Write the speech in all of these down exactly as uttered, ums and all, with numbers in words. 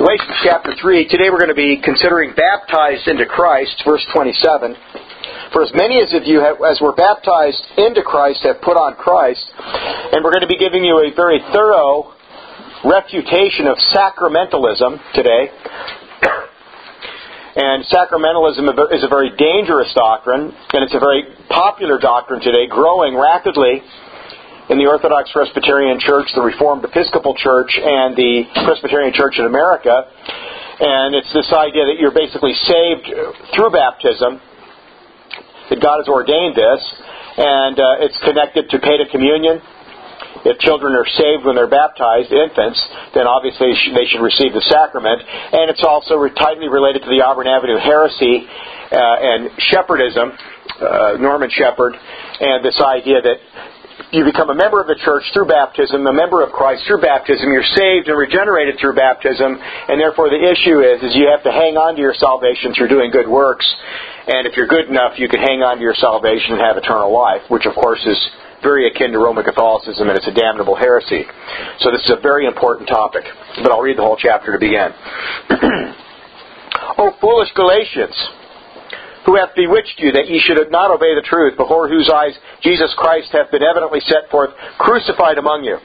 Galatians chapter three. Today we're going to be considering baptized into Christ, verse twenty-seven. For as many as of you have, as were baptized into Christ have put on Christ. And we're going to be giving you a very thorough refutation of sacramentalism today. And sacramentalism is a very dangerous doctrine, and it's a very popular doctrine today, growing rapidly in the Orthodox Presbyterian Church, the Reformed Episcopal Church, and the Presbyterian Church in America. And it's this idea that you're basically saved through baptism, that God has ordained this, and uh, it's connected to paedo communion. If children are saved when they're baptized, infants, then obviously they should receive the sacrament. And it's also tightly related to the Auburn Avenue heresy uh, and shepherdism, uh, Norman Shepherd, and this idea that you become a member of the church through baptism, a member of Christ through baptism. You're saved and regenerated through baptism, and therefore the issue is, is you have to hang on to your salvation through doing good works. And if you're good enough, you can hang on to your salvation and have eternal life, which of course is very akin to Roman Catholicism, and it's a damnable heresy. So this is a very important topic, but I'll read the whole chapter to begin. O foolish Galatians, who hath bewitched you that ye should not obey the truth, before whose eyes Jesus Christ hath been evidently set forth, crucified among you.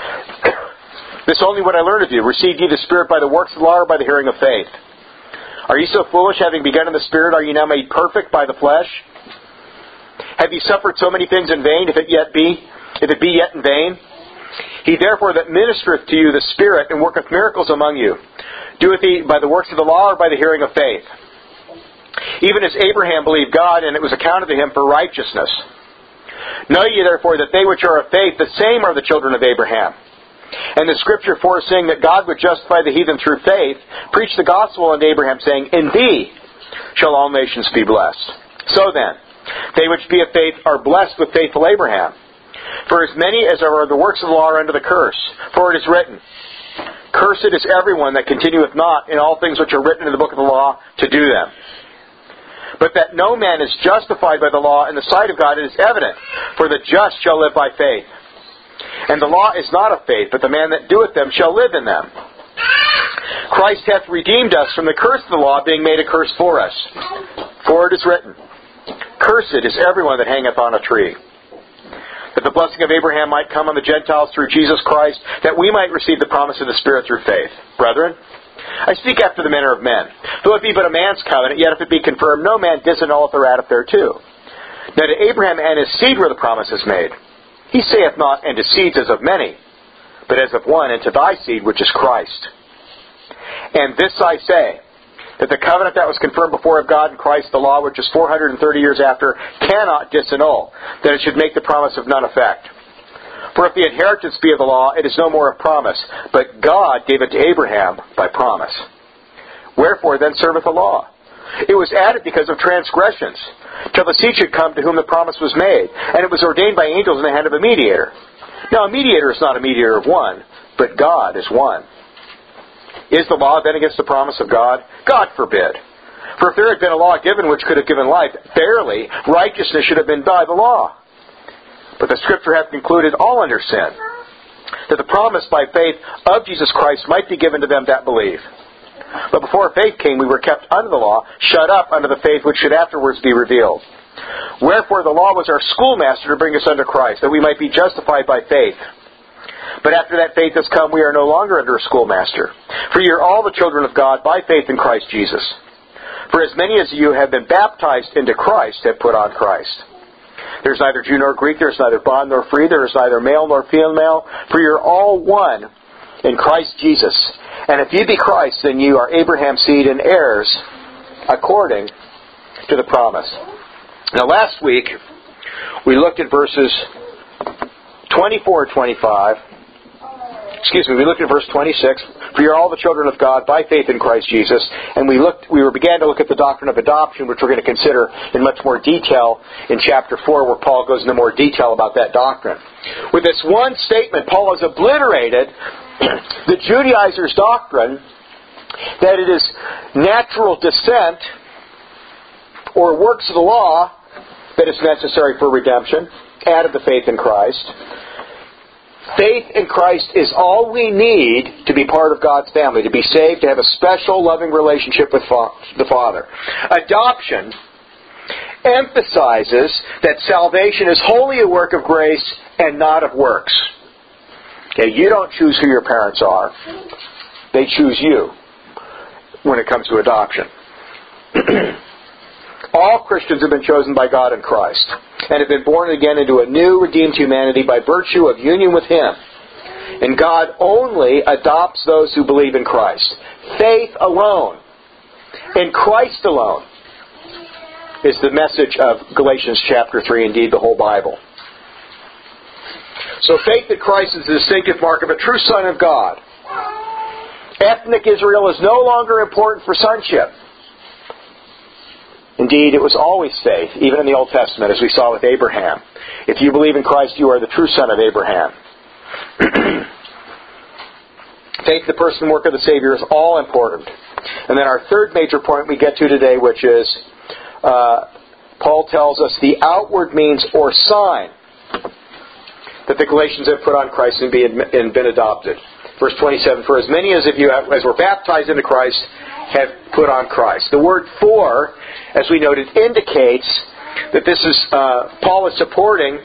This only what I learned of you, received ye the Spirit by the works of the law, or by the hearing of faith? Are ye so foolish, having begun in the Spirit, are ye now made perfect by the flesh? Have ye suffered so many things in vain, if it yet be, if it be yet in vain? He therefore that ministereth to you the Spirit, and worketh miracles among you, doeth he by the works of the law, or by the hearing of faith? Even as Abraham believed God, and it was accounted to him for righteousness. Know ye therefore that they which are of faith, the same are the children of Abraham. And the Scripture foreseeing that God would justify the heathen through faith, preached the gospel unto Abraham, saying, In thee shall all nations be blessed. So then, they which be of faith are blessed with faithful Abraham. For as many as are the works of the law are under the curse. For it is written, Cursed is everyone that continueth not in all things which are written in the book of the law, to do them. But that no man is justified by the law in the sight of God, it is evident, for the just shall live by faith. And the law is not of faith, but the man that doeth them shall live in them. Christ hath redeemed us from the curse of the law, being made a curse for us. For it is written, Cursed is everyone that hangeth on a tree, that the blessing of Abraham might come on the Gentiles through Jesus Christ, that we might receive the promise of the Spirit through faith. Brethren, I speak after the manner of men. Though it be but a man's covenant, yet if it be confirmed, no man disannulleth or addeth thereto. Now to Abraham and his seed were the promises made. He saith not, and to seeds as of many, but as of one, and to thy seed, which is Christ. And this I say, that the covenant that was confirmed before of God in Christ, the law which is four hundred thirty years after, cannot disannul, that it should make the promise of none effect. For if the inheritance be of the law, it is no more of promise, but God gave it to Abraham by promise. Wherefore then serveth the law? It was added because of transgressions, till the seed should come to whom the promise was made, and it was ordained by angels in the hand of a mediator. Now a mediator is not a mediator of one, but God is one. Is the law then against the promise of God? God forbid. For if there had been a law given which could have given life, verily righteousness should have been by the law. But the Scripture hath concluded all under sin, that the promise by faith of Jesus Christ might be given to them that believe. But before faith came, we were kept under the law, shut up under the faith which should afterwards be revealed. Wherefore the law was our schoolmaster to bring us under Christ, that we might be justified by faith. But after that faith has come, we are no longer under a schoolmaster. For ye are all the children of God by faith in Christ Jesus. For as many as you have been baptized into Christ have put on Christ. There is neither Jew nor Greek, there is neither bond nor free, there is neither male nor female, for ye are all one in Christ Jesus. And if ye be Christ, then you are Abraham's seed and heirs according to the promise. Now last week, we looked at verses twenty-four and twenty-five. Excuse me, we looked at verse twenty-six. For you are all the children of God by faith in Christ Jesus. And we looked, we began to look at the doctrine of adoption, which we're going to consider in much more detail in chapter four, where Paul goes into more detail about that doctrine. With this one statement, Paul has obliterated the Judaizers' doctrine that it is natural descent or works of the law that is necessary for redemption, added the faith in Christ. Faith in Christ is all we need to be part of God's family, to be saved, to have a special, loving relationship with the Father. Adoption emphasizes that salvation is wholly a work of grace and not of works. Okay, you don't choose who your parents are. They choose you when it comes to adoption. All Christians have been chosen by God in Christ and have been born again into a new, redeemed humanity by virtue of union with Him. And God only adopts those who believe in Christ. Faith alone, in Christ alone, is the message of Galatians chapter three, indeed the whole Bible. So faith in Christ is the distinctive mark of a true son of God. Ethnic Israel is no longer important for sonship. Indeed, it was always faith, even in the Old Testament, as we saw with Abraham. If you believe in Christ, you are the true son of Abraham. Faith, the person and work of the Savior, is all important. And then our third major point we get to today, which is, uh, Paul tells us the outward means or sign that the Galatians have put on Christ and been adopted. Verse twenty-seven, for as many as of you as were baptized into Christ have put on Christ. The word for, as we noted, indicates that this is, uh, Paul is supporting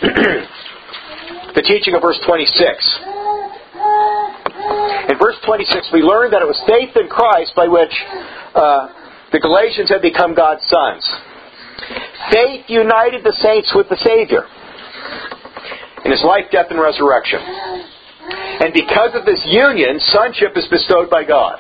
the teaching of verse twenty-six. In verse twenty-six, we learned that it was faith in Christ by which uh, the Galatians had become God's sons. Faith united the saints with the Savior in His life, death, and resurrection. And because of this union, sonship is bestowed by God.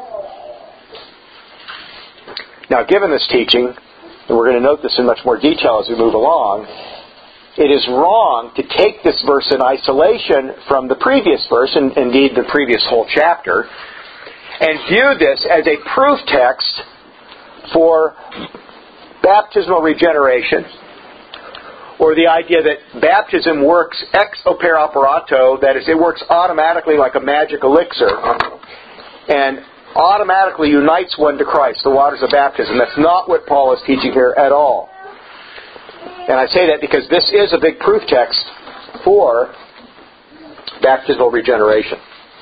Now, given this teaching, and we're going to note this in much more detail as we move along, it is wrong to take this verse in isolation from the previous verse, and indeed the previous whole chapter, and view this as a proof text for baptismal regeneration, or the idea that baptism works ex opere operato, that is, it works automatically like a magic elixir, and automatically unites one to Christ, the waters of baptism. That's not what Paul is teaching here at all. And I say that because this is a big proof text for baptismal regeneration.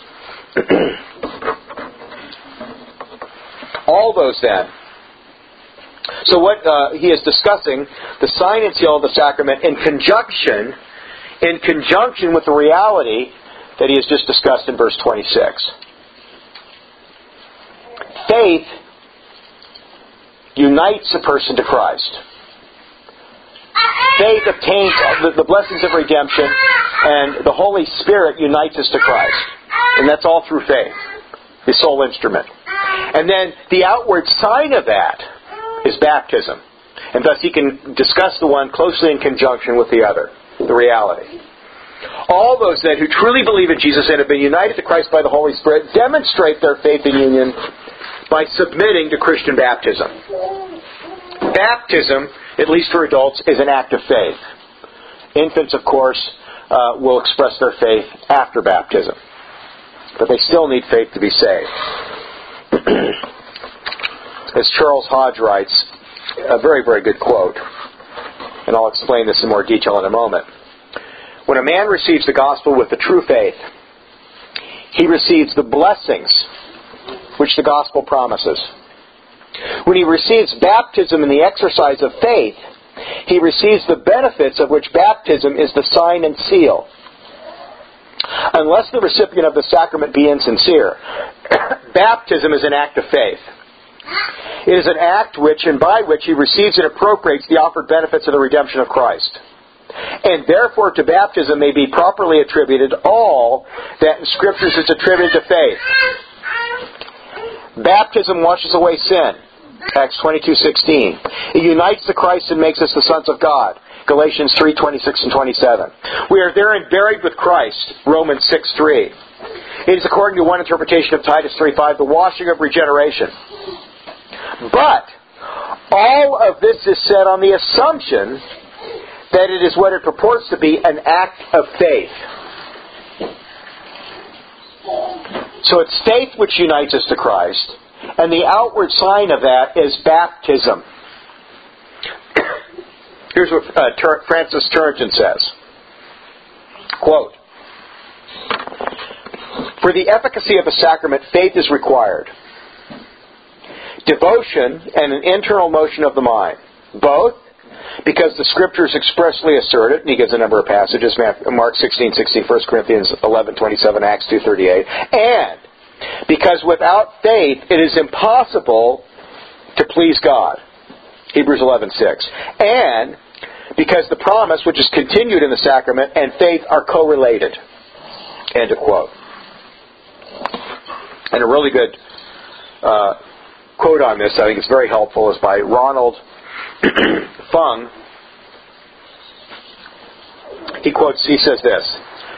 All those then. So what uh, he is discussing, the sign and seal of the sacrament in conjunction, in conjunction with the reality that he has just discussed in verse twenty-six. Faith unites a person to Christ. Faith obtains the, the blessings of redemption, and the Holy Spirit unites us to Christ. And that's all through faith, His sole instrument. And then the outward sign of that is baptism. And thus he can discuss the one closely in conjunction with the other, the reality. All those then who truly believe in Jesus and have been united to Christ by the Holy Spirit demonstrate their faith and union by submitting to Christian baptism. Baptism, at least for adults, is an act of faith. Infants, of course, uh, will express their faith after baptism. But they still need faith to be saved. As Charles Hodge writes, a very, very good quote, and I'll explain this in more detail in a moment. When a man receives the gospel with the true faith, he receives the blessings which the gospel promises. When he receives baptism in the exercise of faith, he receives the benefits of which baptism is the sign and seal. Unless the recipient of the sacrament be insincere, baptism is an act of faith. It is an act which and by which he receives and appropriates the offered benefits of the redemption of Christ. And therefore to baptism may be properly attributed all that in Scriptures is attributed to faith. Baptism washes away sin. Acts twenty-two sixteen. It unites to Christ and makes us the sons of God. Galatians three twenty-six and twenty-seven. We are therein buried with Christ. Romans six three. It is, according to one interpretation of Titus three five, the washing of regeneration. But all of this is said on the assumption that it is what it purports to be, an act of faith. So it's faith which unites us to Christ, and the outward sign of that is baptism. Here's what uh, Tur- Francis Turretin says. Quote, For the efficacy of a sacrament, faith is required. Devotion and an internal motion of the mind. Both because the Scriptures expressly assert it, and he gives a number of passages, Mark sixteen sixteen, First Corinthians eleven twenty-seven, Acts two thirty-eight, and because without faith it is impossible to please God, Hebrews eleven six, and because the promise, which is continued in the sacrament, and faith are correlated. End of quote. And a really good uh, quote on this, I think it's very helpful, is by Ronald Fung. He quotes, he says this: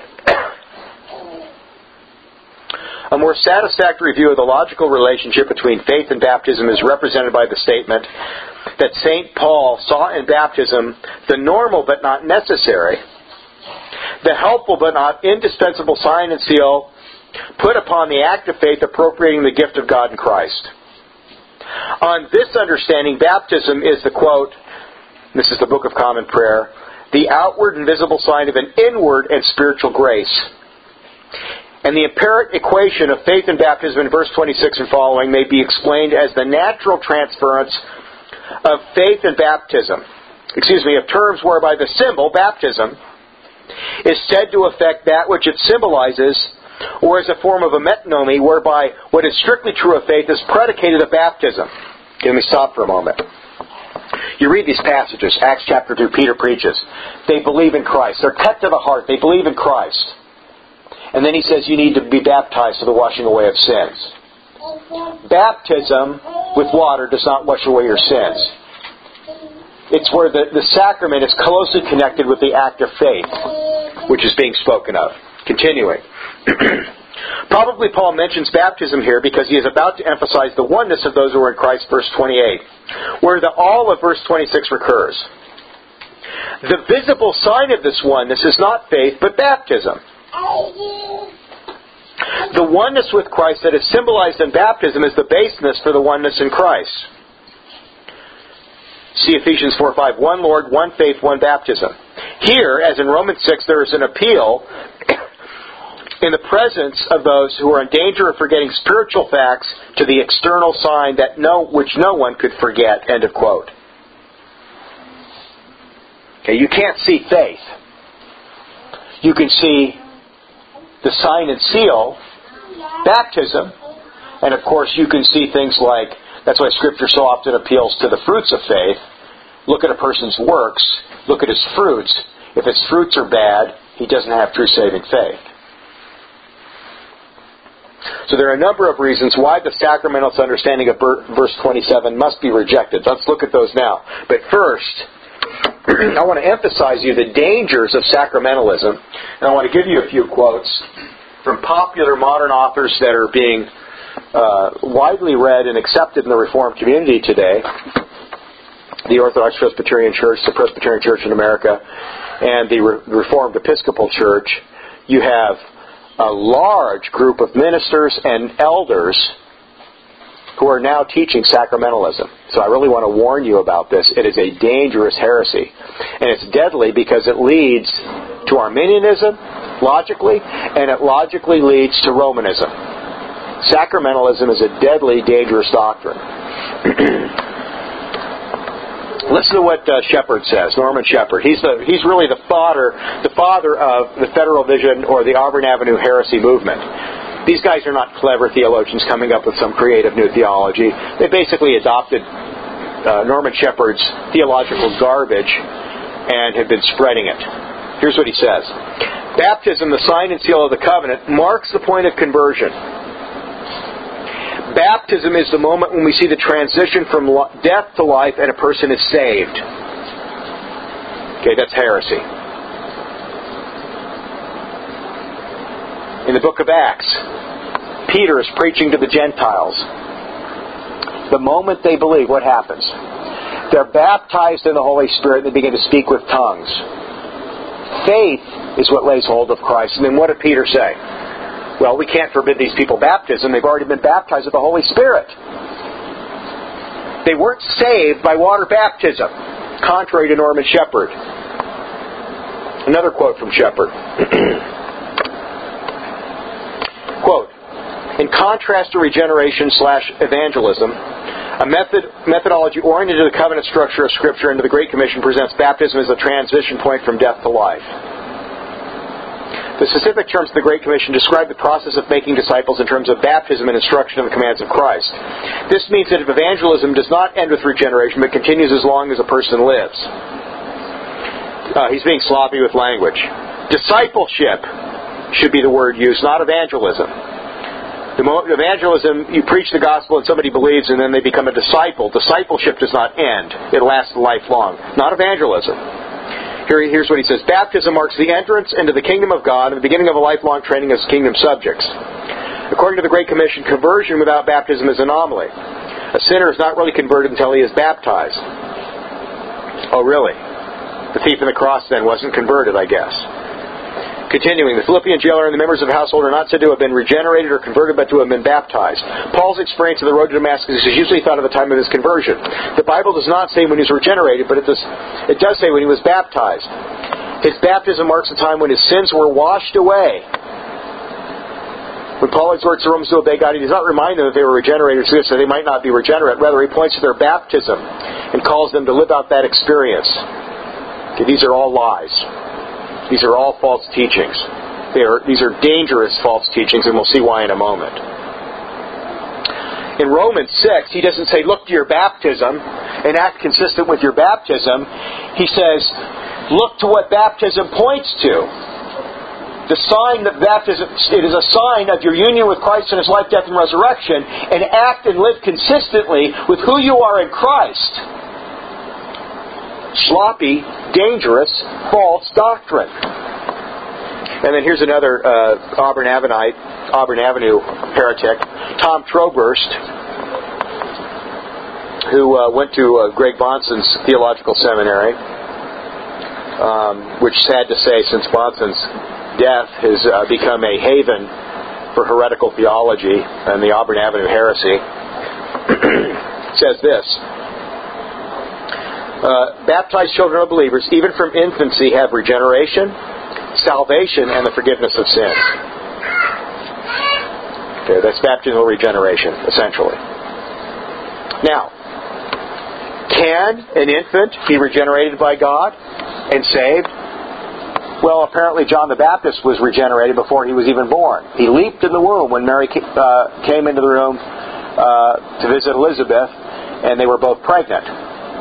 a more satisfactory view of the logical relationship between faith and baptism is represented by the statement that Saint Paul saw in baptism the normal but not necessary, the helpful but not indispensable sign and seal put upon the act of faith appropriating the gift of God in Christ. On this understanding, baptism is the quote, this is the Book of Common Prayer, the outward and visible sign of an inward and spiritual grace. And the apparent equation of faith and baptism in verse twenty-six and following may be explained as the natural transference of faith and baptism, excuse me, of terms whereby the symbol, baptism, is said to affect that which it symbolizes, or as a form of a metonymy whereby what is strictly true of faith is predicated of baptism. Okay, let me stop for a moment. You read these passages, Acts chapter two, Peter preaches. They believe in Christ. They're cut to the heart. They believe in Christ. And then he says you need to be baptized for the washing away of sins. Baptism with water does not wash away your sins. It's where the, the sacrament is closely connected with the act of faith, which is being spoken of. Continuing. Probably Paul mentions baptism here because he is about to emphasize the oneness of those who are in Christ, verse twenty-eight, where the all of verse twenty-six recurs. The visible sign of this oneness is not faith, but baptism. The oneness with Christ that is symbolized in baptism is the basis for the oneness in Christ. See Ephesians four five, one Lord, one faith, one baptism. Here, as in Romans six, there is an appeal in the presence of those who are in danger of forgetting spiritual facts to the external sign that no, which no one could forget. End of quote. Okay, you can't see faith. You can see the sign and seal, baptism, and of course you can see things like, that's why Scripture so often appeals to the fruits of faith. Look at a person's works, look at his fruits. If his fruits are bad, he doesn't have true saving faith. So there are a number of reasons why the sacramentalist understanding of verse twenty-seven must be rejected. Let's look at those now. But first, I want to emphasize you the dangers of sacramentalism, and I want to give you a few quotes from popular modern authors that are being uh, widely read and accepted in the Reformed community today. The Orthodox Presbyterian Church, the Presbyterian Church in America, and the Re- Reformed Episcopal Church. You have a large group of ministers and elders who are now teaching sacramentalism. So I really want to warn you about this. It is a dangerous heresy. And it's deadly because it leads to Arminianism, logically, and it logically leads to Romanism. Sacramentalism is a deadly, dangerous doctrine. Listen to what uh, Shepherd says, Norman Shepherd. He's the he's really the father the father of the Federal Vision or the Auburn Avenue heresy movement. These guys are not clever theologians coming up with some creative new theology. They basically adopted uh, Norman Shepherd's theological garbage and have been spreading it. Here's what he says. Baptism, the sign and seal of the covenant, marks the point of conversion. Baptism is the moment when we see the transition from death to life and a person is saved. Okay, that's heresy. In the book of Acts, Peter is preaching to the Gentiles. The moment they believe, what happens? They're baptized in the Holy Spirit and they begin to speak with tongues. Faith is what lays hold of Christ. And then what did Peter say? Well, we can't forbid these people baptism. They've already been baptized with the Holy Spirit. They weren't saved by water baptism, contrary to Norman Shepherd. Another quote from Shepherd. In contrast to regeneration slash evangelism, a method methodology oriented to the covenant structure of Scripture and to the Great Commission presents baptism as a transition point from death to life. The specific terms of the Great Commission describe the process of making disciples in terms of baptism and instruction of the commands of Christ. This means that if evangelism does not end with regeneration but continues as long as a person lives. Uh, he's being sloppy with language. Discipleship should be the word used, not evangelism. The mo- evangelism, you preach the gospel and somebody believes and then they become a disciple. Discipleship does not end. It lasts lifelong. Not evangelism. Here, here's what he says. Baptism marks the entrance into the kingdom of God and the beginning of a lifelong training as kingdom subjects. According to the Great Commission, conversion without baptism is an anomaly. A sinner is not really converted until he is baptized. Oh, really? The thief on the cross then wasn't converted, I guess. Continuing, the Philippian jailer and the members of the household are not said to have been regenerated or converted, but to have been baptized. Paul's experience of the road to Damascus is usually thought of the time of his conversion. The Bible does not say when he was regenerated, but it does, it does say when he was baptized. His baptism marks the time when his sins were washed away. When Paul exhorts the Romans to obey God, he does not remind them that they were regenerated so they might not be regenerate. Rather, he points to their baptism and calls them to live out that experience. Okay, these are all lies. These are all false teachings. They are, these are dangerous false teachings, and we'll see why in a moment. In Romans six, he doesn't say, look to your baptism and act consistent with your baptism. He says, look to what baptism points to. The sign that baptism, it is a sign of your union with Christ in His life, death, and resurrection, and act and live consistently with who you are in Christ. Sloppy, dangerous, false doctrine. And then here's another uh, Auburn Avenue, Auburn Avenue heretic, Tom Troberst, who uh, went to uh, Greg Bonson's theological seminary, um, which, sad to say, since Bonson's death, has uh, become a haven for heretical theology and the Auburn Avenue heresy. Says this. Uh, baptized children of believers, even from infancy, have regeneration, salvation, and the forgiveness of sins. Okay, that's baptismal regeneration, essentially. Now, can an infant be regenerated by God and saved? Well, apparently John the Baptist was regenerated before he was even born. He leaped in the womb when Mary uh, came into the room uh, to visit Elizabeth, and they were both pregnant.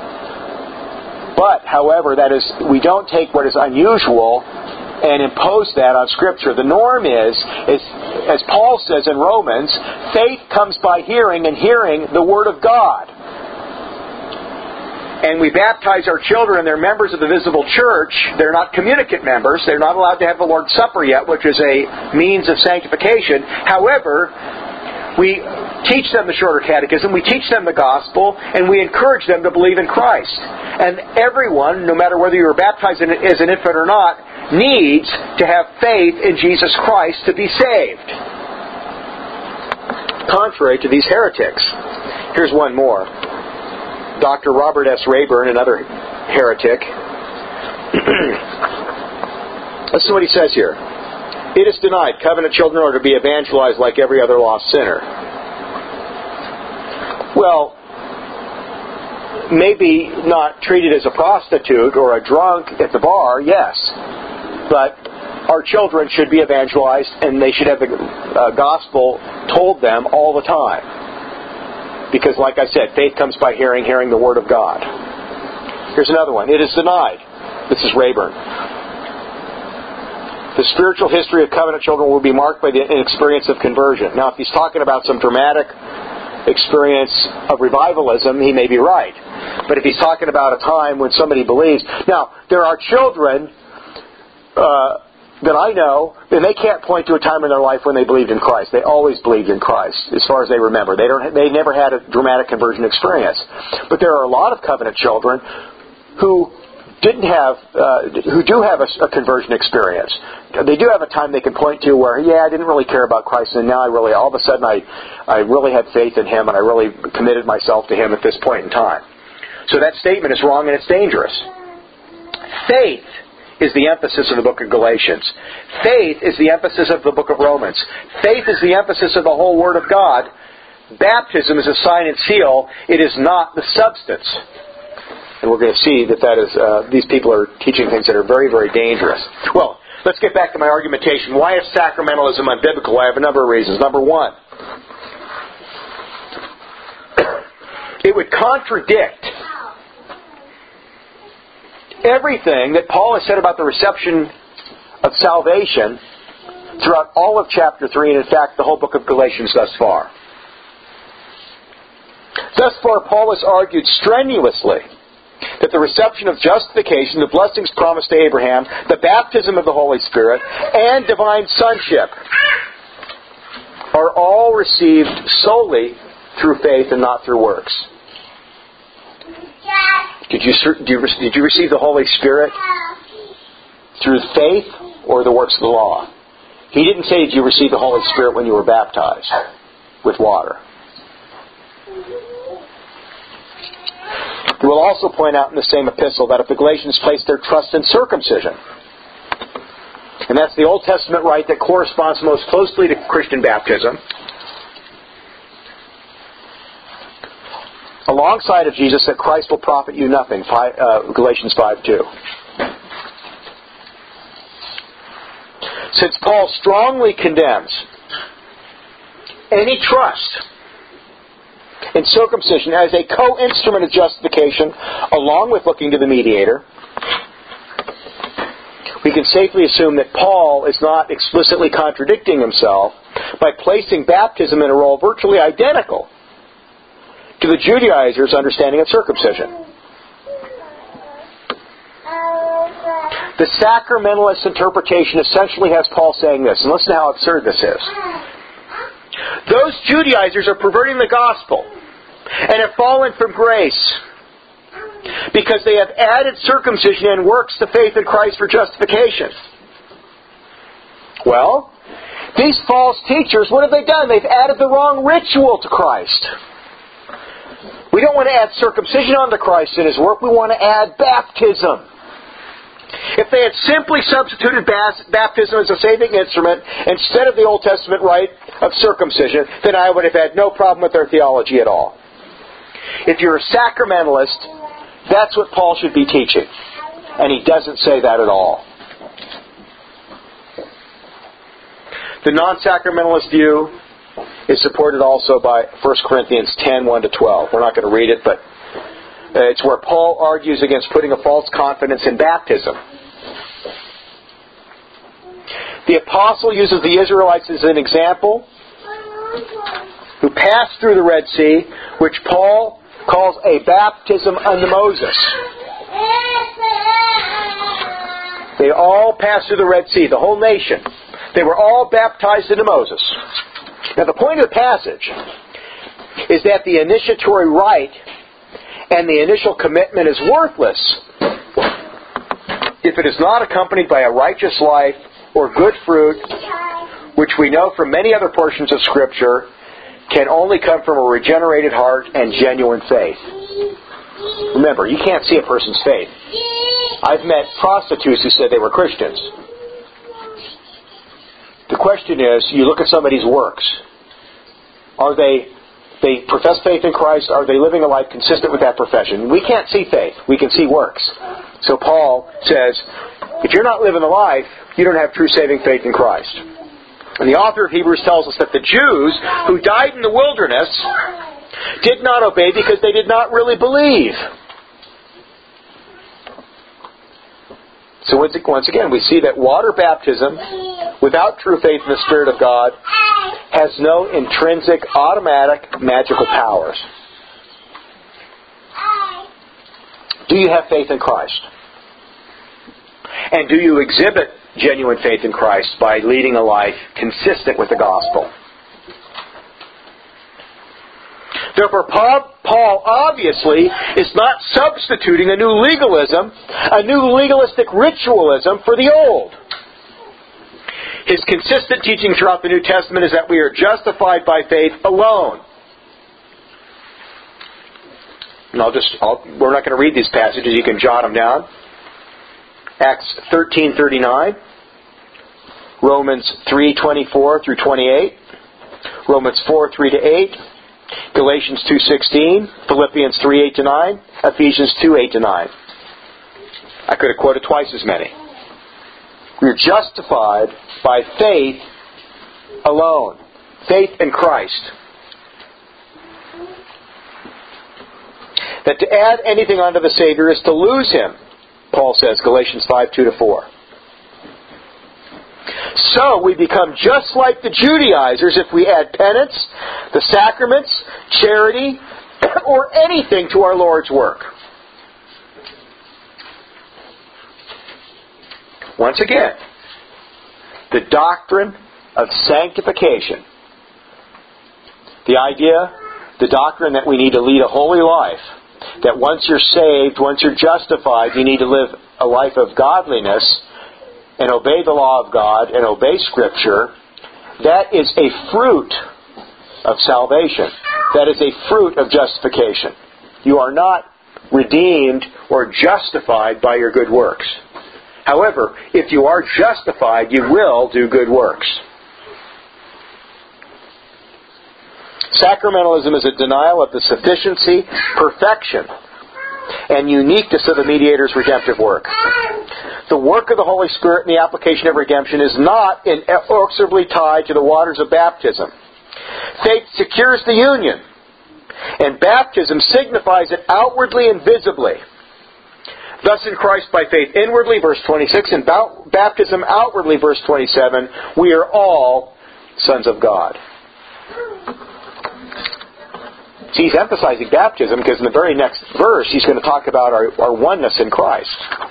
But, however, that is, we don't take what is unusual and impose that on Scripture. The norm is, is, as Paul says in Romans, faith comes by hearing, and hearing the Word of God. And we baptize our children, and they're members of the visible church. They're not communicant members. They're not allowed to have the Lord's Supper yet, which is a means of sanctification. However, we teach them the shorter catechism, we teach them the gospel, and we encourage them to believe in Christ. And everyone, no matter whether you were baptized as an infant or not, needs to have faith in Jesus Christ to be saved. Contrary to these heretics. Here's one more. Doctor Robert S. Rayburn, another heretic. Listen to what he says here. It is denied covenant children are to be evangelized like every other lost sinner. Well, maybe not treated as a prostitute or a drunk at the bar, yes. But our children should be evangelized, and they should have the uh, gospel told them all the time. Because, like I said, faith comes by hearing, hearing the Word of God. Here's another one. It is denied. This is Rayburn. The spiritual history of covenant children will be marked by the experience of conversion. Now, if he's talking about some dramatic experience of revivalism, he may be right. But if he's talking about a time when somebody believes... Now, there are children uh, that I know, and they can't point to a time in their life when they believed in Christ. They always believed in Christ, as far as they remember. They don't. They never had a dramatic conversion experience. But there are a lot of covenant children who... didn't have, uh, who do have a, a conversion experience. They do have a time they can point to where, yeah, I didn't really care about Christ, and now I really, all of a sudden, I, I really had faith in Him, and I really committed myself to Him at this point in time. So that statement is wrong, and it's dangerous. Faith is the emphasis of the book of Galatians. Faith is the emphasis of the book of Romans. Faith is the emphasis of the whole Word of God. Baptism is a sign and seal. It is not the substance. And we're going to see that that is uh, these people are teaching things that are very, very dangerous. Well, let's get back to my argumentation. Why is sacramentalism unbiblical? I have a number of reasons. Number one, it would contradict everything that Paul has said about the reception of salvation throughout all of chapter three, and in fact the whole book of Galatians thus far. Thus far, Paul has argued strenuously that the reception of justification, the blessings promised to Abraham, the baptism of the Holy Spirit, and divine sonship are all received solely through faith and not through works. Did you, did you, did you receive the Holy Spirit through faith or the works of the law? He didn't say, did you receive the Holy Spirit when you were baptized with water? He will also point out in the same epistle that if the Galatians placed their trust in circumcision, and that's the Old Testament rite that corresponds most closely to Christian baptism, alongside of Jesus, that Christ will profit you nothing, uh, Galatians five two. Since Paul strongly condemns any trust in circumcision as a co-instrument of justification, along with looking to the mediator, we can safely assume that Paul is not explicitly contradicting himself by placing baptism in a role virtually identical to the Judaizers' understanding of circumcision. The sacramentalist interpretation essentially has Paul saying this, and listen to how absurd this is. Those Judaizers are perverting the gospel and have fallen from grace because they have added circumcision and works to faith in Christ for justification. Well, these false teachers, what have they done? They've added the wrong ritual to Christ. We don't want to add circumcision onto Christ in His work. We want to add baptism. If they had simply substituted baptism as a saving instrument instead of the Old Testament rite of circumcision, then I would have had no problem with their theology at all. If you're a sacramentalist, that's what Paul should be teaching. And he doesn't say that at all. The non-sacramentalist view is supported also by First Corinthians ten, one to twelve. We're not going to read it, but it's where Paul argues against putting a false confidence in baptism. The apostle uses the Israelites as an example, who passed through the Red Sea, which Paul calls a baptism unto Moses. They all passed through the Red Sea, the whole nation. They were all baptized into Moses. Now the point of the passage is that the initiatory rite and the initial commitment is worthless if it is not accompanied by a righteous life or good fruit, which we know from many other portions of Scripture can only come from a regenerated heart and genuine faith. Remember, you can't see a person's faith. I've met prostitutes who said they were Christians. The question is, you look at somebody's works. Are they, they profess faith in Christ? Are they living a life consistent with that profession? We can't see faith. We can see works. So Paul says, if you're not living the life, you don't have true saving faith in Christ. And the author of Hebrews tells us that the Jews who died in the wilderness did not obey because they did not really believe. So once again, we see that water baptism, without true faith in the Spirit of God, has no intrinsic, automatic, magical powers. Do you have faith in Christ? And do you exhibit genuine faith in Christ by leading a life consistent with the gospel? Therefore, Paul obviously is not substituting a new legalism, a new legalistic ritualism for the old. His consistent teaching throughout the New Testament is that we are justified by faith alone. And I'll just, I'll, we're not going to read these passages. You can jot them down. Acts thirteen thirty-nine, Romans three twenty-four through twenty-eight, Romans four three to eight, Galatians two sixteen, Philippians three eight to nine, Ephesians two eight to nine. I could have quoted twice as many. We're justified by faith alone. Faith in Christ. That to add anything unto the Savior is to lose Him, Paul says, Galatians five two to four. So we become just like the Judaizers if we add penance, the sacraments, charity, or anything to our Lord's work. Once again, the doctrine of sanctification. The idea, the doctrine that we need to lead a holy life. That once you're saved, once you're justified, you need to live a life of godliness and obey the law of God and obey Scripture. That is a fruit of salvation. That is a fruit of justification. You are not redeemed or justified by your good works. However, if you are justified, you will do good works. Sacramentalism is a denial of the sufficiency, perfection, and uniqueness of the mediator's redemptive work. The work of the Holy Spirit in the application of redemption is not inexorably tied to the waters of baptism. Faith secures the union, and baptism signifies it outwardly and visibly. Thus in Christ by faith inwardly, verse twenty-six, and baptism outwardly, verse twenty-seven, we are all sons of God. See, he's emphasizing baptism because in the very next verse he's going to talk about our, our oneness in Christ.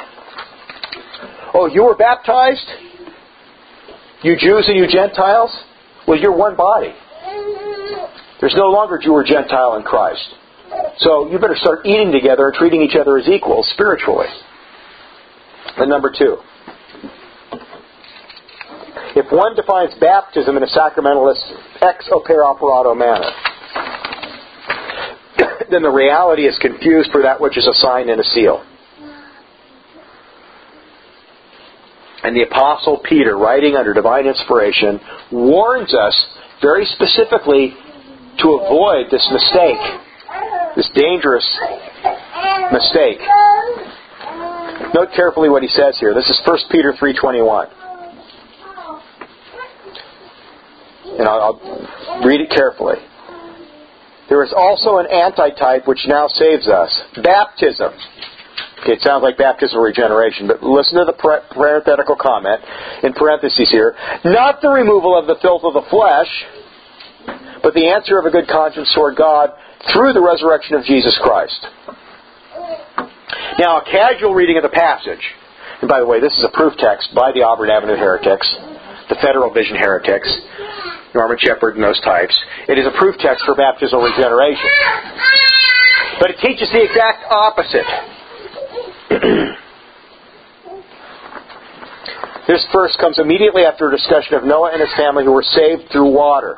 Oh, you were baptized? You Jews and you Gentiles? Well, you're one body. There's no longer Jew or Gentile in Christ. So you better start eating together and treating each other as equals spiritually. And number two, if one defines baptism in a sacramentalist ex opere operato manner, then the reality is confused for that which is a sign and a seal. And the Apostle Peter, writing under divine inspiration, warns us very specifically to avoid this mistake, this dangerous mistake. Note carefully what he says here. This is First Peter three twenty-one. And I'll, I'll read it carefully. There is also an antitype which now saves us. Baptism. Okay, it sounds like baptismal regeneration, but listen to the parenthetical comment in parentheses here. Not the removal of the filth of the flesh, but the answer of a good conscience toward God through the resurrection of Jesus Christ. Now, a casual reading of the passage, and by the way, this is a proof text by the Auburn Avenue heretics, the Federal Vision heretics, Norman Shepherd and those types. It is a proof text for baptismal regeneration. But it teaches the exact opposite. This verse comes immediately after a discussion of Noah and his family who were saved through water.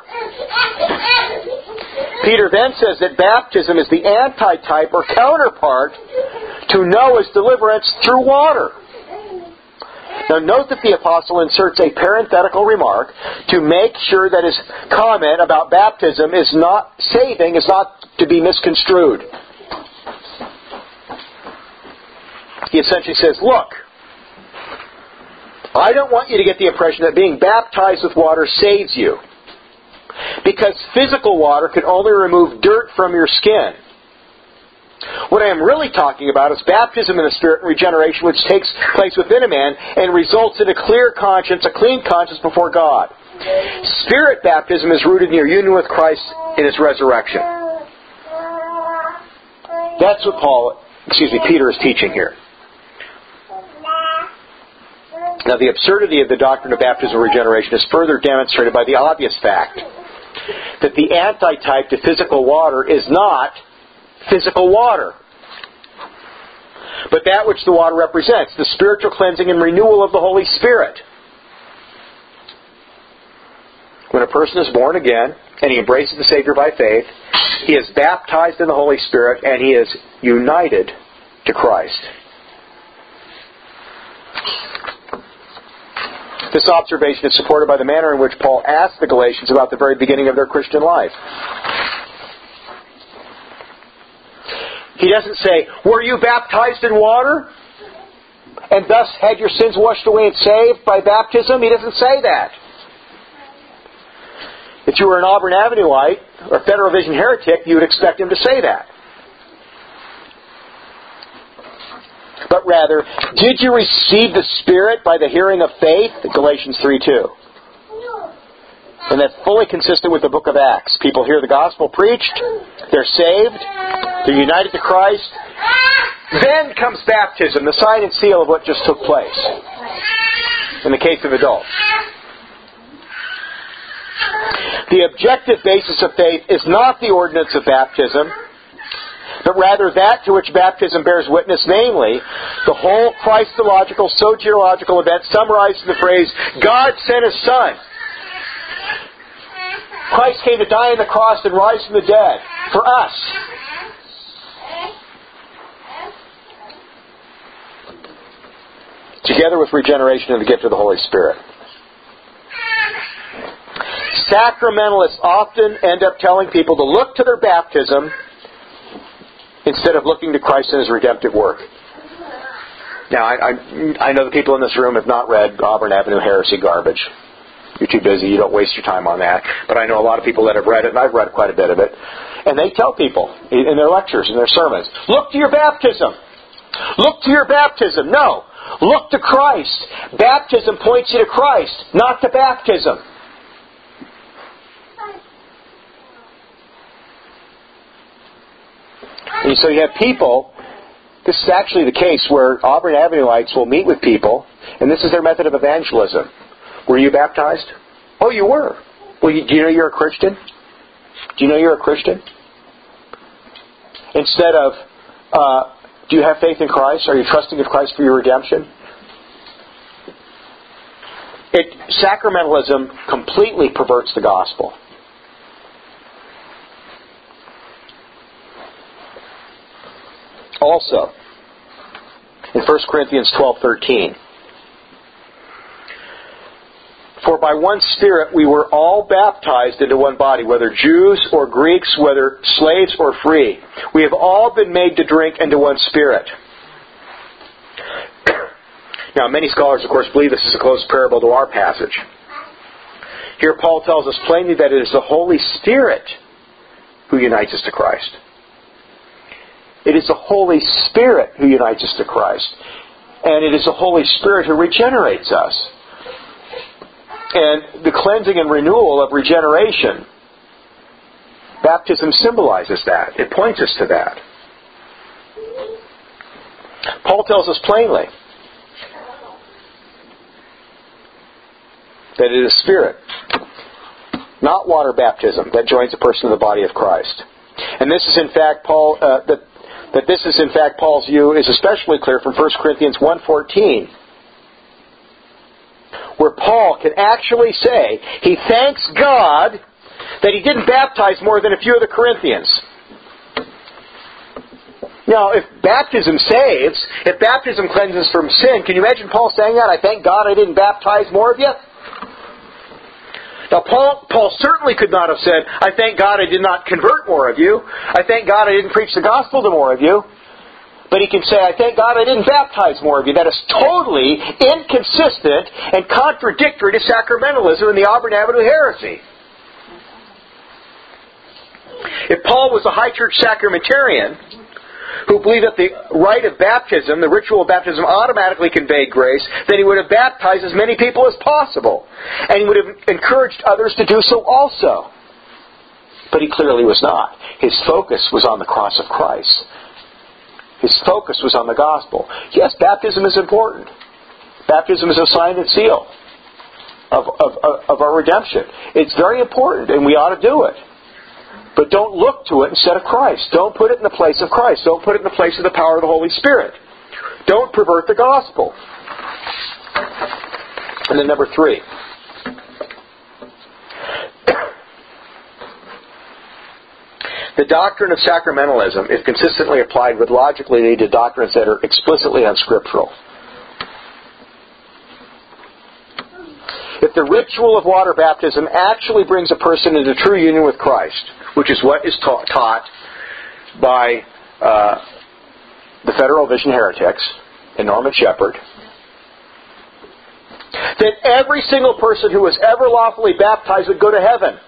Peter then says that baptism is the antitype or counterpart to Noah's deliverance through water. Now note that the Apostle inserts a parenthetical remark to make sure that his comment about baptism is not saving, is not to be misconstrued. He essentially says, look, I don't want you to get the impression that being baptized with water saves you. Because physical water can only remove dirt from your skin. What I am really talking about is baptism in the Spirit and regeneration which takes place within a man and results in a clear conscience, a clean conscience before God. Spirit baptism is rooted in your union with Christ in His resurrection. That's what Paul, excuse me, Peter is teaching here. Now, the absurdity of the doctrine of baptism and regeneration is further demonstrated by the obvious fact that the antitype to physical water is not physical water, but that which the water represents, the spiritual cleansing and renewal of the Holy Spirit. When a person is born again and he embraces the Savior by faith, he is baptized in the Holy Spirit and he is united to Christ. This observation is supported by the manner in which Paul asked the Galatians about the very beginning of their Christian life. He doesn't say, were you baptized in water and thus had your sins washed away and saved by baptism? He doesn't say that. If you were an Auburn Avenueite or Federal Vision heretic, you would expect him to say that. But rather, did you receive the Spirit by the hearing of faith? Galatians three two. And that's fully consistent with the book of Acts. People hear the gospel preached, they're saved, they're united to Christ. Then comes baptism, the sign and seal of what just took place. In the case of adults. The objective basis of faith is not the ordinance of baptism, but rather that to which baptism bears witness, namely, the whole Christological, soteriological event summarized in the phrase, God sent His Son. Christ came to die on the cross and rise from the dead for us. Together with regeneration and the gift of the Holy Spirit. Sacramentalists often end up telling people to look to their baptism instead of looking to Christ and His redemptive work. Now, I, I, I know the people in this room have not read Auburn Avenue heresy garbage. You're too busy. You don't waste your time on that. But I know a lot of people that have read it, and I've read quite a bit of it. And they tell people in their lectures, in their sermons, look to your baptism. Look to your baptism. No. Look to Christ. Baptism points you to Christ, not to baptism. And so you have people, this is actually the case where Auburn Avenueites will meet with people, and this is their method of evangelism. Were you baptized? Oh, you were. Well, you, do you know you're a Christian? Do you know you're a Christian? Instead of, uh, do you have faith in Christ? Are you trusting in Christ for your redemption? It, sacramentalism completely perverts the gospel. Also, in First Corinthians twelve thirteen, for by one Spirit we were all baptized into one body, whether Jews or Greeks, whether slaves or free. We have all been made to drink into one Spirit. Now, many scholars, of course, believe this is a close parable to our passage. Here Paul tells us plainly that it is the Holy Spirit who unites us to Christ. It is the Holy Spirit who unites us to Christ. And it is the Holy Spirit who regenerates us. And the cleansing and renewal of regeneration, baptism symbolizes that. It points us to that. Paul tells us plainly that it is Spirit, not water baptism, that joins a person in the body of Christ. And this is in fact Paul... Uh, that That this is in fact Paul's view is especially clear from First Corinthians one fourteen, where Paul can actually say he thanks God that he didn't baptize more than a few of the Corinthians. Now, if baptism saves, if baptism cleanses from sin, can you imagine Paul saying that? I thank God I didn't baptize more of you? Now, Paul, Paul certainly could not have said, I thank God I did not convert more of you. I thank God I didn't preach the gospel to more of you. But he can say, I thank God I didn't baptize more of you. That is totally inconsistent and contradictory to sacramentalism and the Auburn Avenue heresy. If Paul was a high church sacramentarian who believed that the rite of baptism, the ritual of baptism, automatically conveyed grace, then he would have baptized as many people as possible. And he would have encouraged others to do so also. But he clearly was not. His focus was on the cross of Christ. His focus was on the gospel. Yes, baptism is important. Baptism is a sign and seal of, of, of, of our redemption. It's very important, and we ought to do it. But don't look to it instead of Christ. Don't put it in the place of Christ. Don't put it in the place of the power of the Holy Spirit. Don't pervert the gospel. And then number three. The doctrine of sacramentalism is consistently applied with logically needed doctrines that are explicitly unscriptural. the ritual of water baptism actually brings a person into true union with Christ, which is what is ta- taught by uh, the Federal Vision heretics and Norman Shepherd, that every single person who was ever lawfully baptized would go to heaven.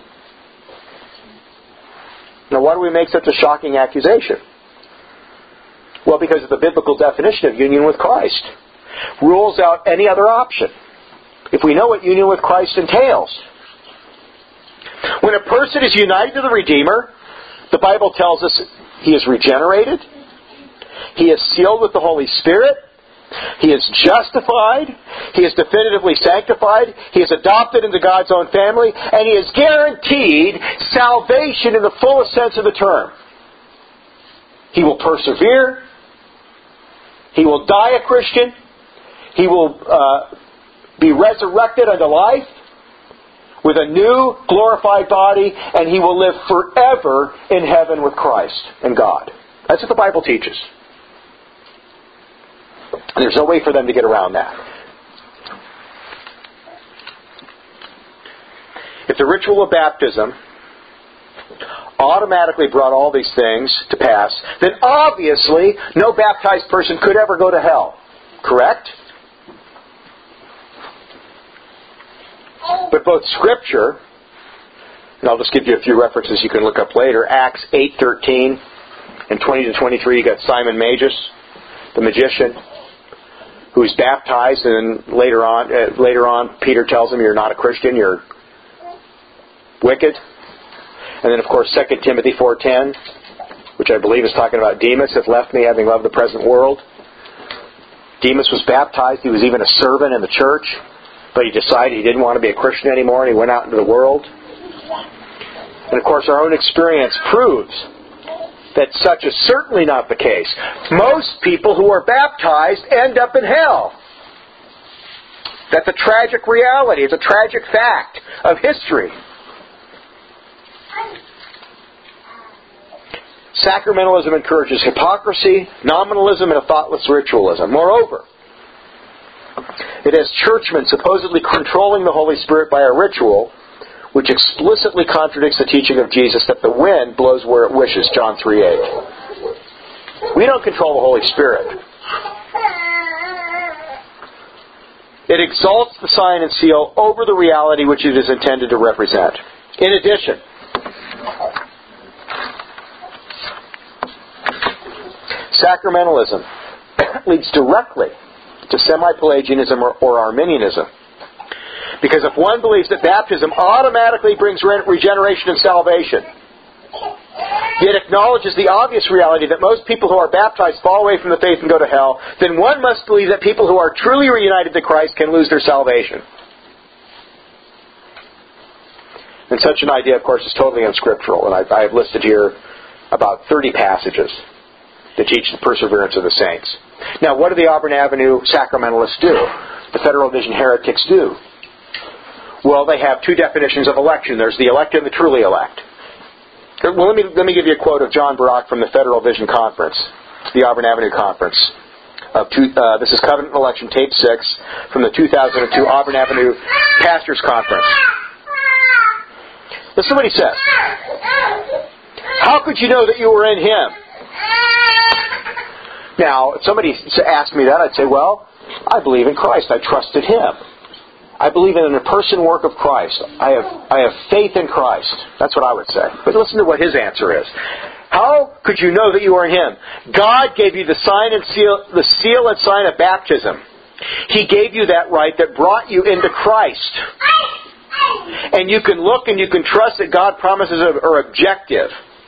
Now, why do we make such a shocking accusation? Well, because of the biblical definition of union with Christ. Rules out any other option. If we know what union with Christ entails. When a person is united to the Redeemer, the Bible tells us he is regenerated, he is sealed with the Holy Spirit, he is justified, he is definitively sanctified, he is adopted into God's own family, and he is guaranteed salvation in the fullest sense of the term. He will persevere, he will die a Christian, he will uh, be resurrected unto life with a new glorified body, and he will live forever in heaven with Christ and God. That's what the Bible teaches. And there's no way for them to get around that. If the ritual of baptism automatically brought all these things to pass, then obviously no baptized person could ever go to hell. Correct? But both Scripture, and I'll just give you a few references you can look up later, Acts eight thirteen and twenty to twenty-three, you got Simon Magus, the magician, who's baptized, and then later on, uh, later on, Peter tells him, "You're not a Christian, you're wicked." And then, of course, Second Timothy four ten, which I believe is talking about Demas hath left me, having loved the present world. Demas was baptized. He was even a servant in the church, but he decided he didn't want to be a Christian anymore, and he went out into the world. And, of course, our own experience proves that such is certainly not the case. Most people who are baptized end up in hell. That's a tragic reality. It's a tragic fact of history. Sacramentalism encourages hypocrisy, nominalism, and a thoughtless ritualism. Moreover, it has churchmen supposedly controlling the Holy Spirit by a ritual which explicitly contradicts the teaching of Jesus that the wind blows where it wishes, John three eight. We don't control the Holy Spirit. It exalts the sign and seal over the reality which it is intended to represent. In addition, sacramentalism leads directly to semi-Pelagianism or, or Arminianism. Because if one believes that baptism automatically brings re- regeneration and salvation, yet acknowledges the obvious reality that most people who are baptized fall away from the faith and go to hell, then one must believe that people who are truly reunited to Christ can lose their salvation. And such an idea, of course, is totally unscriptural. And I've, I have listed here about thirty passages that teach the perseverance of the saints. Now, what do the Auburn Avenue sacramentalists do? The Federal Vision heretics do? Well, they have two definitions of election. There's the elect and the truly elect. Well, let me let me give you a quote of John Barak from the Federal Vision Conference, the Auburn Avenue Conference. Of two, uh, this is Covenant Election, Tape six, from the two thousand two Auburn Avenue Pastors Conference. Listen to what he says. How could you know that you were in Him? Now, if somebody asked me that, I'd say, well, I believe in Christ. I trusted Him. I believe in the person work of Christ. I have I have faith in Christ. That's what I would say. But listen to what his answer is. How could you know that you are in Him? God gave you the sign and seal, the seal and sign of baptism. He gave you that right that brought you into Christ. And you can look and you can trust that God's promises are objective.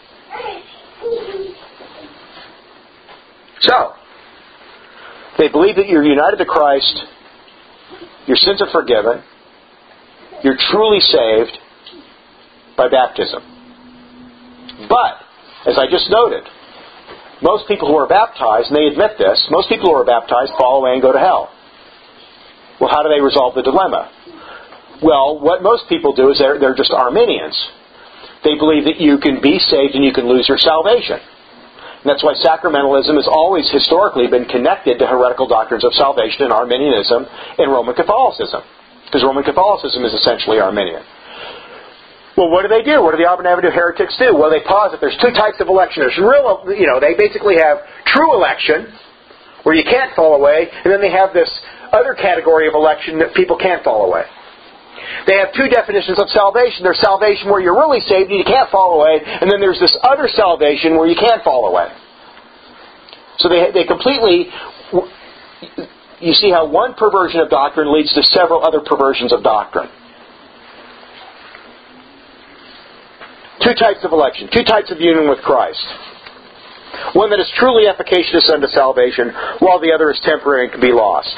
So, they believe that you're united to Christ, your sins are forgiven, you're truly saved by baptism. But, as I just noted, most people who are baptized, and they admit this, most people who are baptized fall away and go to hell. Well, how do they resolve the dilemma? Well, what most people do is they're, they're just Arminians. They believe that you can be saved and you can lose your salvation. And that's why sacramentalism has always historically been connected to heretical doctrines of salvation and Arminianism and Roman Catholicism. Because Roman Catholicism is essentially Arminian. Well, what do they do? What do the Auburn Avenue heretics do? Well, they posit there's two types of election. There's real, you know, they basically have true election, where you can't fall away, and then they have this other category of election that people can't fall away. They have two definitions of salvation. There's salvation where you're really saved and you can't fall away, and then there's this other salvation where you can fall away. So they they completely, you see how one perversion of doctrine leads to several other perversions of doctrine. Two types of election, two types of union with Christ. One that is truly efficacious unto salvation, while the other is temporary and can be lost.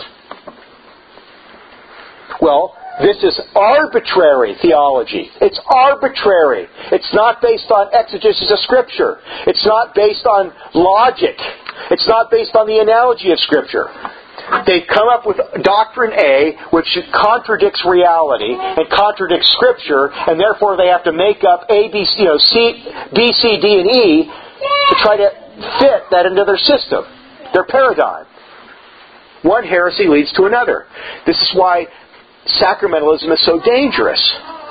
Well, this is arbitrary theology. It's arbitrary. It's not based on exegesis of Scripture. It's not based on logic. It's not based on the analogy of Scripture. They've come up with doctrine A, which contradicts reality and contradicts Scripture, and therefore they have to make up A, B, C, you know, C, B, C, D, and E to try to fit that into their system, their paradigm. One heresy leads to another. This is why sacramentalism is so dangerous.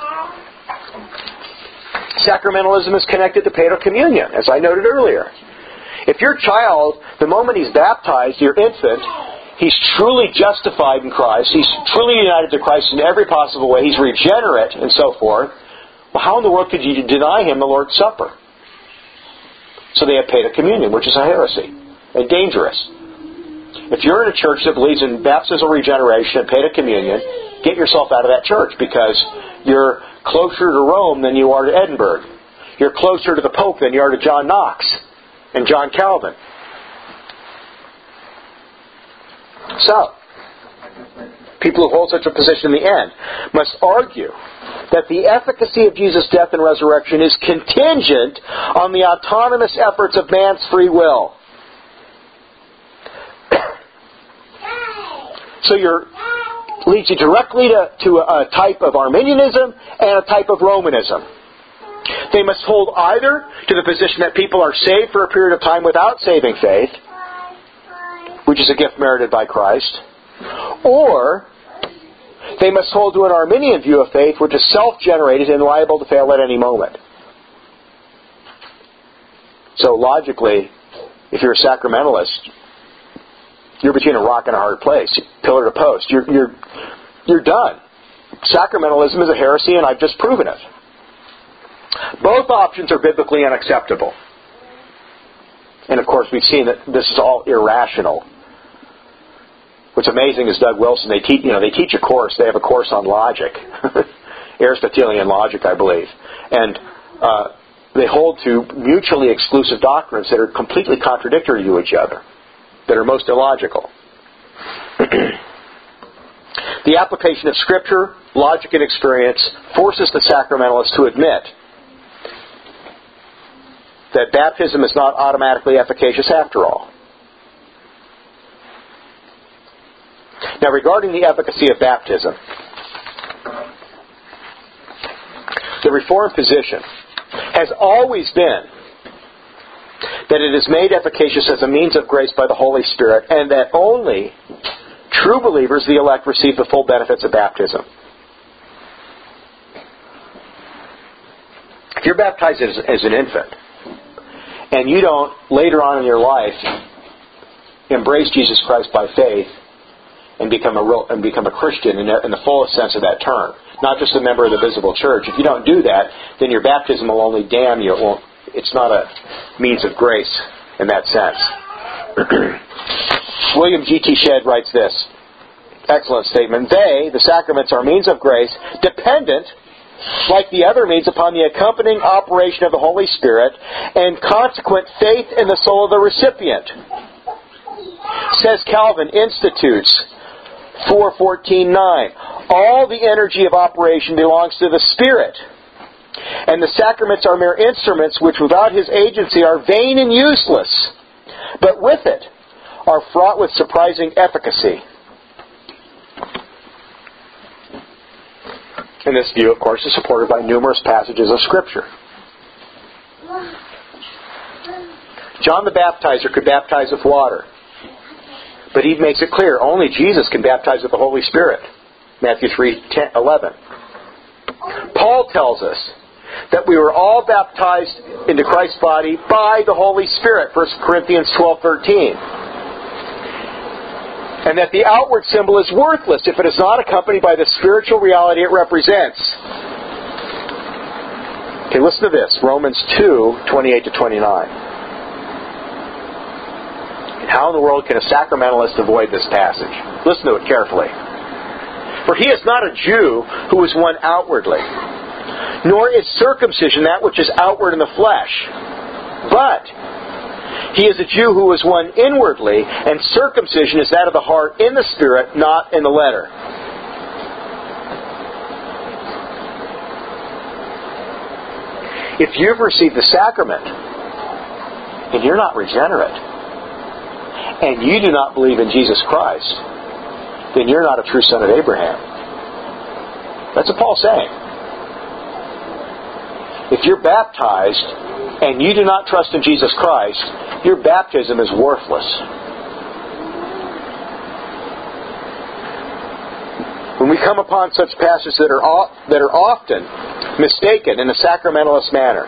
Sacramentalism is connected to paedo communion, as I noted earlier. If your child, the moment he's baptized, your infant, he's truly justified in Christ, he's truly united to Christ in every possible way, he's regenerate and so forth, well, how in the world could you deny him the Lord's Supper? So they have paedo communion, which is a heresy and dangerous. If you're in a church that believes in baptismal regeneration and paedo communion, get yourself out of that church, because you're closer to Rome than you are to Edinburgh. You're closer to the Pope than you are to John Knox and John Calvin. So, people who hold such a position in the end must argue that the efficacy of Jesus' death and resurrection is contingent on the autonomous efforts of man's free will. So you're leads you directly to, to a type of Arminianism and a type of Romanism. They must hold either to the position that people are saved for a period of time without saving faith, which is a gift merited by Christ, or they must hold to an Arminian view of faith, which is self-generated and liable to fail at any moment. So logically, if you're a sacramentalist, you're between a rock and a hard place, pillar to post. You're, you're, you're done. Sacramentalism is a heresy, and I've just proven it. Both options are biblically unacceptable. And of course, we've seen that this is all irrational. What's amazing is Doug Wilson. They teach, you know, they teach a course. They have a course on logic, Aristotelian logic, I believe, and uh, they hold to mutually exclusive doctrines that are completely contradictory to each other, that are most illogical. The application of Scripture, logic, and experience forces the sacramentalists to admit that baptism is not automatically efficacious after all. Now, regarding the efficacy of baptism, the Reformed position has always been that it is made efficacious as a means of grace by the Holy Spirit, and that only true believers, the elect, receive the full benefits of baptism. If you're baptized as, as an infant, and you don't, later on in your life, embrace Jesus Christ by faith and become a real, and become a Christian in, in the fullest sense of that term, not just a member of the visible church, if you don't do that, then your baptism will only damn you. It won't, it's not a means of grace in that sense. William G T Shedd writes this excellent statement: they, the sacraments, are means of grace, dependent, like the other means, upon the accompanying operation of the Holy Spirit and consequent faith in the soul of the recipient. Says Calvin, Institutes four fourteen nine, all the energy of operation belongs to the Spirit, and the sacraments are mere instruments which without His agency are vain and useless, but with it are fraught with surprising efficacy. And this view, of course, is supported by numerous passages of Scripture. John the Baptizer could baptize with water, but he makes it clear only Jesus can baptize with the Holy Spirit. Matthew three eleven. Paul tells us that we were all baptized into Christ's body by the Holy Spirit, First Corinthians twelve thirteen. And that the outward symbol is worthless if it is not accompanied by the spiritual reality it represents. Okay, listen to this. Romans two twenty-eight to twenty-nine. How in the world can a sacramentalist avoid this passage? Listen to it carefully. For he is not a Jew who is one outwardly, nor is circumcision that which is outward in the flesh. But he is a Jew who is one inwardly, and circumcision is that of the heart in the spirit, not in the letter. If you've received the sacrament, and you're not regenerate, and you do not believe in Jesus Christ, then you're not a true son of Abraham. That's what Paul's saying. If you're baptized and you do not trust in Jesus Christ, your baptism is worthless. When we come upon such passages that are o- that are often mistaken in a sacramentalist manner,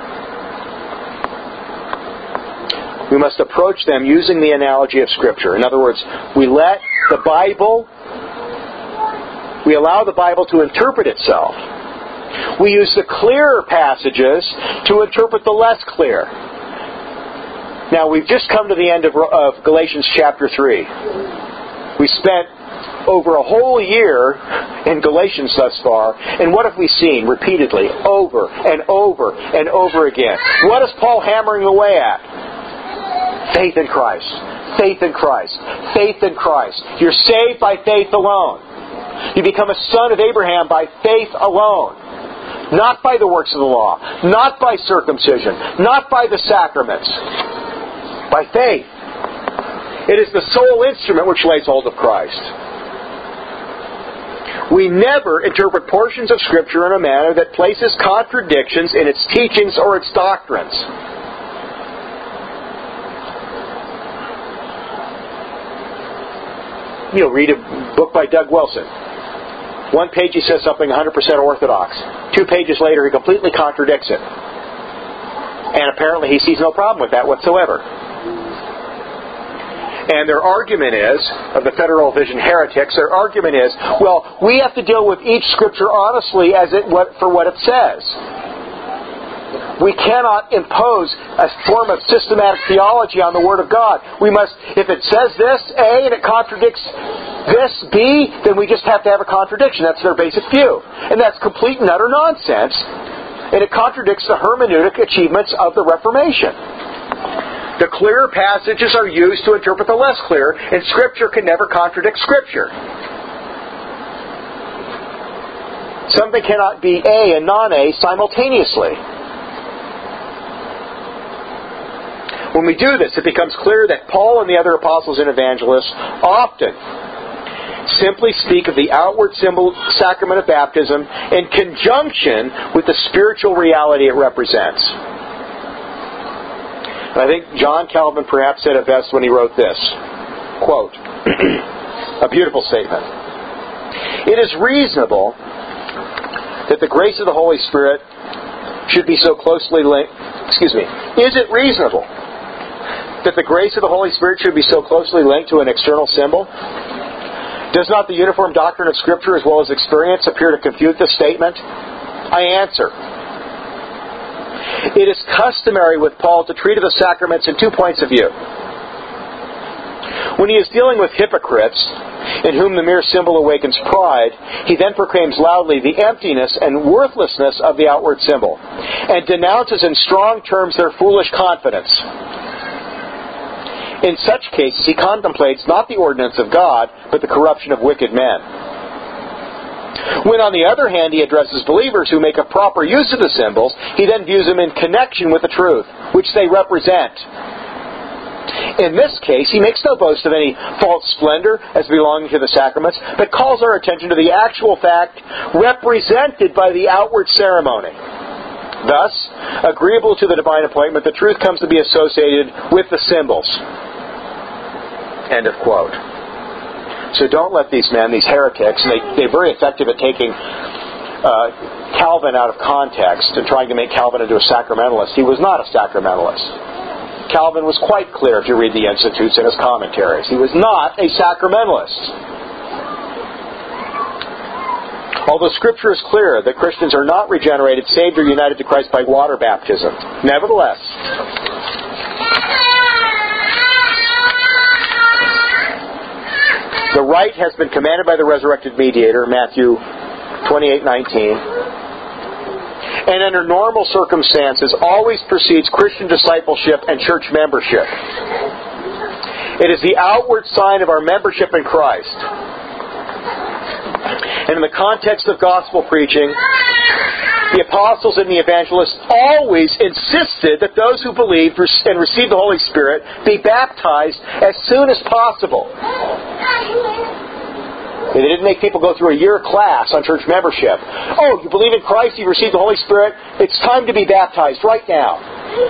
we must approach them using the analogy of Scripture. In other words, we let the Bible, we allow the Bible to interpret itself. We use the clearer passages to interpret the less clear. Now, we've just come to the end of, of Galatians chapter three. We spent over a whole year in Galatians thus far, and what have we seen repeatedly, over and over and over again? What is Paul hammering away at? Faith in Christ. Faith in Christ. Faith in Christ. You're saved by faith alone. You become a son of Abraham by faith alone. Not by the works of the law. Not by circumcision. Not by the sacraments. By faith. It is the sole instrument which lays hold of Christ. We never interpret portions of Scripture in a manner that places contradictions in its teachings or its doctrines. You'll read a book by Doug Wilson. One page he says something one hundred percent orthodox. Two pages later he completely contradicts it. And apparently he sees no problem with that whatsoever. And their argument is, of the Federal Vision heretics, their argument is, well, we have to deal with each Scripture honestly as it what, for what it says. We cannot impose a form of systematic theology on the Word of God. We must, if it says this, A, and it contradicts this, B, then we just have to have a contradiction. That's their basic view. And that's complete and utter nonsense. And it contradicts the hermeneutic achievements of the Reformation. The clearer passages are used to interpret the less clear, and Scripture can never contradict Scripture. Something cannot be A and non-A simultaneously. When we do this, it becomes clear that Paul and the other apostles and evangelists often simply speak of the outward symbol sacrament of baptism in conjunction with the spiritual reality it represents. And I think John Calvin perhaps said it best when he wrote this, quote, a beautiful statement. It is reasonable that the grace of the Holy Spirit should be so closely linked, excuse me, is it reasonable that the grace of the Holy Spirit should be so closely linked to an external symbol? Does not the uniform doctrine of Scripture as well as experience appear to confute this statement? I answer. It is customary with Paul to treat of the sacraments in two points of view. When he is dealing with hypocrites, in whom the mere symbol awakens pride, he then proclaims loudly the emptiness and worthlessness of the outward symbol, and denounces in strong terms their foolish confidence. In such cases, he contemplates not the ordinance of God, but the corruption of wicked men. When, on the other hand, he addresses believers who make a proper use of the symbols, he then views them in connection with the truth, which they represent. In this case, he makes no boast of any false splendor as belonging to the sacraments, but calls our attention to the actual fact represented by the outward ceremony. Thus, agreeable to the divine appointment, the truth comes to be associated with the symbols. End of quote. So don't let these men, these heretics, and they, they're very effective at taking uh, Calvin out of context and trying to make Calvin into a sacramentalist. He was not a sacramentalist. Calvin was quite clear if you read the Institutes and his commentaries. He was not a sacramentalist. Although Scripture is clear that Christians are not regenerated, saved, or united to Christ by water baptism, nevertheless, the rite has been commanded by the resurrected mediator, Matthew twenty-eight nineteen, and under normal circumstances always precedes Christian discipleship and church membership. It is the outward sign of our membership in Christ. And in the context of gospel preaching, the apostles and the evangelists always insisted that those who believed and received the Holy Spirit be baptized as soon as possible. They didn't make people go through a year class on church membership. Oh, you believe in Christ, you received the Holy Spirit, it's time to be baptized right now.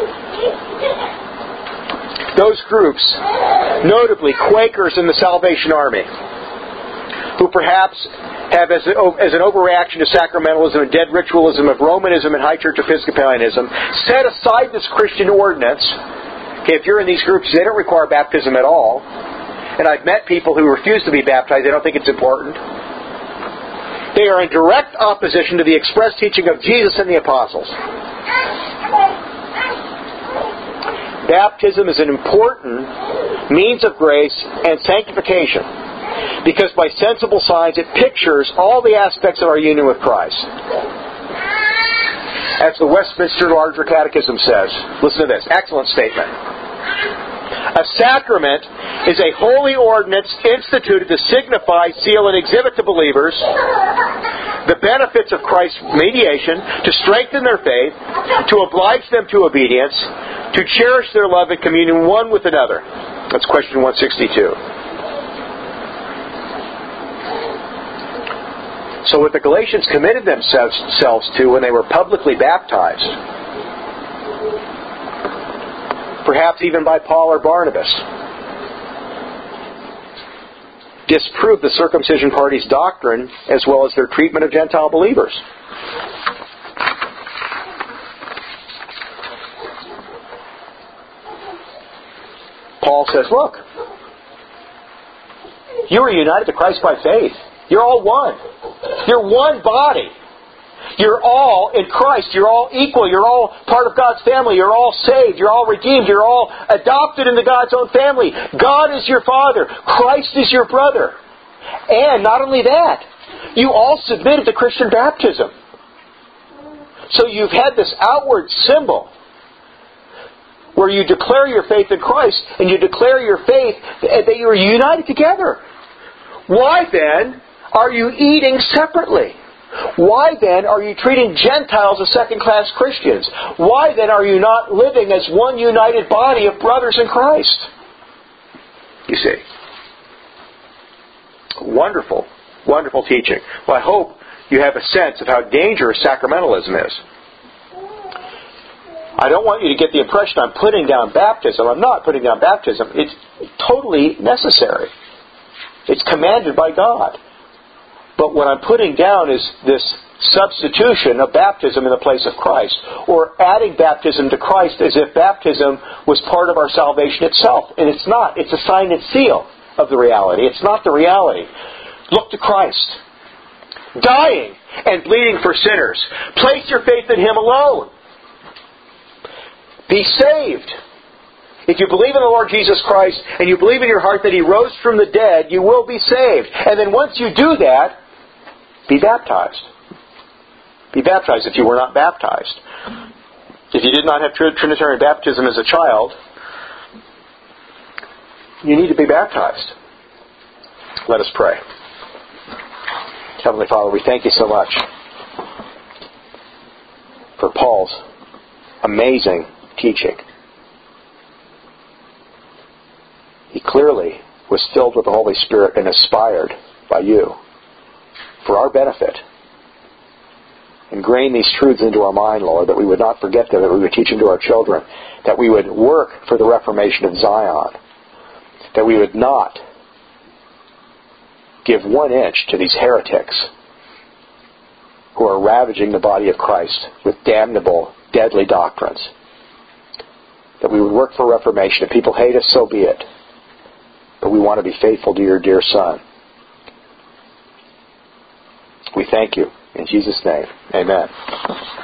Those groups, notably Quakers in the Salvation Army, who perhaps have as, a, as an overreaction to sacramentalism and dead ritualism of Romanism and High Church Episcopalianism, set aside this Christian ordinance. Okay, if you're in these groups, they don't require baptism at all. And I've met people who refuse to be baptized. They don't think it's important. They are in direct opposition to the express teaching of Jesus and the apostles. Baptism is an important means of grace and sanctification, because by sensible signs it pictures all the aspects of our union with Christ. As the Westminster Larger Catechism says, listen to this, excellent statement. A sacrament is a holy ordinance instituted to signify, seal, and exhibit to believers the benefits of Christ's mediation, to strengthen their faith, to oblige them to obedience, to cherish their love and communion one with another. That's question one sixty-two. So what the Galatians committed themselves to when they were publicly baptized, perhaps even by Paul or Barnabas, disproved the circumcision party's doctrine as well as their treatment of Gentile believers. Paul says, look, you are united to Christ by faith. You're all one. You're one body. You're all in Christ. You're all equal. You're all part of God's family. You're all saved. You're all redeemed. You're all adopted into God's own family. God is your Father. Christ is your brother. And not only that, you all submitted to Christian baptism. So you've had this outward symbol where you declare your faith in Christ and you declare your faith that you are united together. Why then are you eating separately? Why then are you treating Gentiles as second-class Christians? Why then are you not living as one united body of brothers in Christ? You see. Wonderful, wonderful teaching. Well, I hope you have a sense of how dangerous sacramentalism is. I don't want you to get the impression I'm putting down baptism. I'm not putting down baptism. It's totally necessary. It's commanded by God. But what I'm putting down is this substitution of baptism in the place of Christ, or adding baptism to Christ as if baptism was part of our salvation itself. And it's not. It's a sign and seal of the reality. It's not the reality. Look to Christ, dying and bleeding for sinners. Place your faith in Him alone. Be saved. If you believe in the Lord Jesus Christ and you believe in your heart that He rose from the dead, you will be saved. And then once you do that, be baptized. Be baptized if you were not baptized. If you did not have Trinitarian baptism as a child, you need to be baptized. Let us pray. Heavenly Father, we thank You so much for Paul's amazing teaching. He clearly was filled with the Holy Spirit and inspired by You for our benefit. Ingrain these truths into our mind, Lord, that we would not forget them, that we would teach them to our children, that we would work for the reformation of Zion, that we would not give one inch to these heretics who are ravaging the body of Christ with damnable, deadly doctrines. That we would work for reformation. If people hate us, so be it. But we want to be faithful to your dear Son. We thank you. In Jesus' name, amen.